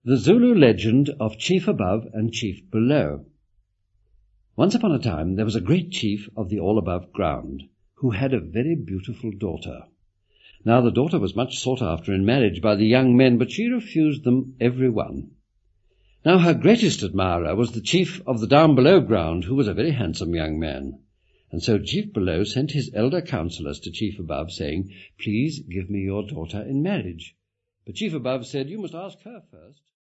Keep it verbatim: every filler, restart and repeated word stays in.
The Zulu Legend of Chief Above and Chief Below. Once upon a time there was a great chief of the All Above ground, who had a very beautiful daughter. Now the daughter was much sought after in marriage by the young men, but she refused them every one. Now her greatest admirer was the chief of the Down Below ground, who was a very handsome young man. And so Chief Below sent his elder counsellors to Chief Above, saying, "Please give me your daughter in marriage." But Chief Above said, "You must ask her first."